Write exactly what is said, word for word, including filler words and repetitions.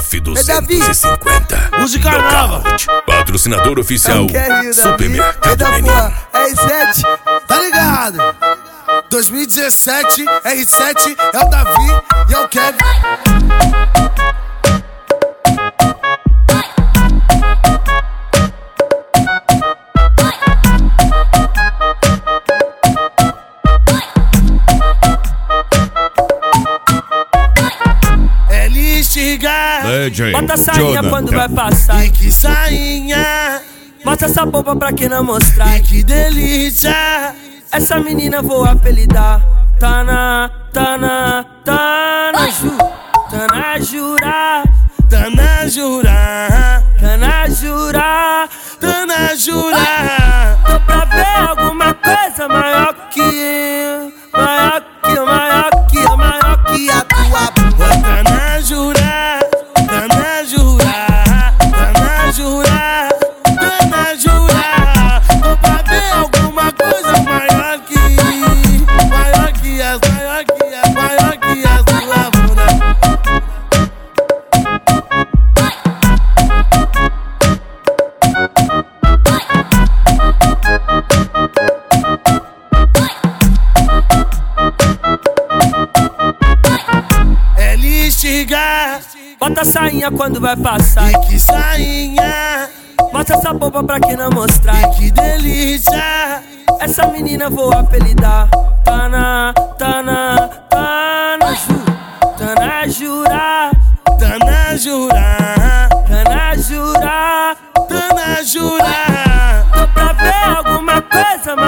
F duzentos e cinquenta. Música nova. Patrocinador oficial é Supermercado Menino. R sete, tá ligado? dois mil e dezessete, R sete é o Davi e é o Kevin. Bota a sainha Jonathan. quando vai passar. E que sainha, Mostra essa boba pra quem não mostrar. e que delícia. Essa menina vou apelidar. Tá na, tá na, tá na ju, tá na jura, Tá na jura, tá na jura. tá na jura. Tô pra ver alguma coisa maior que eu, maior que eu, maior que eu, maior que a tua boca. Tá na jura, tá na jura, tá na jura, tá na jura. Tô pra ver alguma coisa maior que, maior que as, maior que as, maior que as do Lavona. Ele chega, Bota a sainha quando vai passar. e que sainha, Mostra essa boba pra quem não mostrar. e que delícia. Essa menina vou apelidar. Tá na, tá na, tá na ju, tá na jura, Tá na jura, tá na jura. tá na jura. Tô pra ver alguma coisa